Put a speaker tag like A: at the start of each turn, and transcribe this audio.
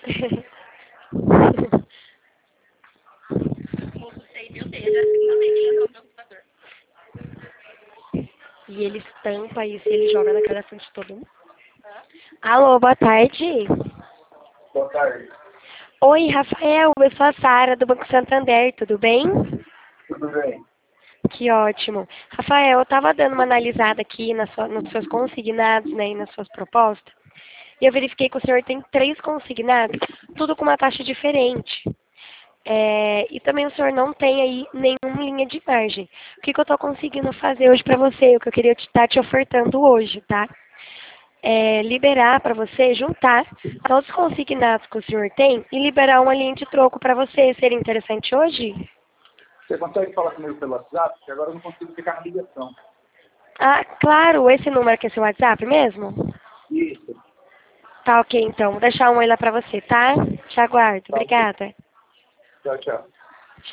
A: E ele estampa isso e ele joga na cara da frente de todo mundo. Alô, boa tarde.
B: Boa tarde.
A: Oi, Rafael, eu sou a Sara do Banco Santander, tudo bem?
B: Tudo bem?
A: Que ótimo. Rafael, eu estava dando uma analisada aqui nos seus consignados, né, e nas suas propostas, e eu verifiquei que o senhor tem 3 consignados, tudo com uma taxa diferente. E também o senhor não tem aí nenhuma linha de margem. O que eu estou conseguindo fazer hoje para você, o que eu queria estar te ofertando hoje, tá? Liberar para você, juntar todos os consignados que o senhor tem e liberar uma linha de troco para você. Seria interessante hoje?
B: Você consegue falar comigo pelo WhatsApp? Porque agora eu não consigo ficar na ligação.
A: Ah, claro, esse número aqui é seu WhatsApp mesmo?
B: Isso.
A: Tá ok, então. Vou deixar um aí lá pra você, tá? Te aguardo.
B: Tá, ok.
A: Obrigada.
B: Tchau, tchau.